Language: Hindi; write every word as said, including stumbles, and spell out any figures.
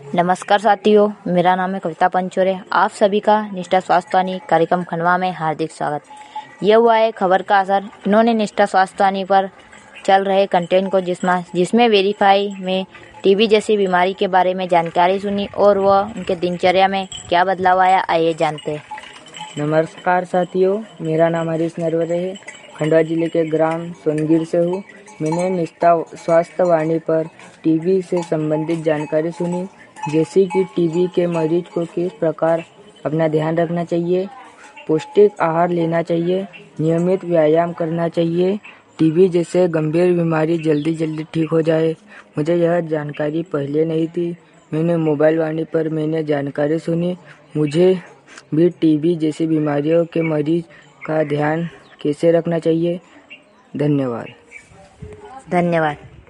नमस्कार साथियों, मेरा नाम है कविता पंचोरे। आप सभी का निष्ठा स्वास्थ्यवाणी कार्यक्रम खंडवा में हार्दिक स्वागत। यह हुआ है खबर का असर। इन्होंने निष्ठा स्वास्थ्यवाणी पर चल रहे कंटेंट को जिसमें जिसमें वेरीफाई में टीबी जैसी बीमारी के बारे में जानकारी सुनी और वह उनके दिनचर्या में क्या बदलाव आया, आइए जानते हैं। नमस्कार साथियों, मेरा नाम हरीश नरवरे है। खंडवा जिले के ग्राम सोनगिर से हूँ। मैंने निष्ठा स्वास्थ्यवाणी पर टीबी से संबंधित जानकारी सुनी, जैसे कि टीबी के मरीज को किस प्रकार अपना ध्यान रखना चाहिए, पौष्टिक आहार लेना चाहिए, नियमित व्यायाम करना चाहिए, टीबी जैसे गंभीर बीमारी जल्दी जल्दी ठीक हो जाए। मुझे यह जानकारी पहले नहीं थी। मैंने मोबाइल वाणी पर मैंने जानकारी सुनी। मुझे भी टीबी जैसी बीमारियों के मरीज का ध्यान कैसे रखना चाहिए। धन्यवाद। धन्यवाद।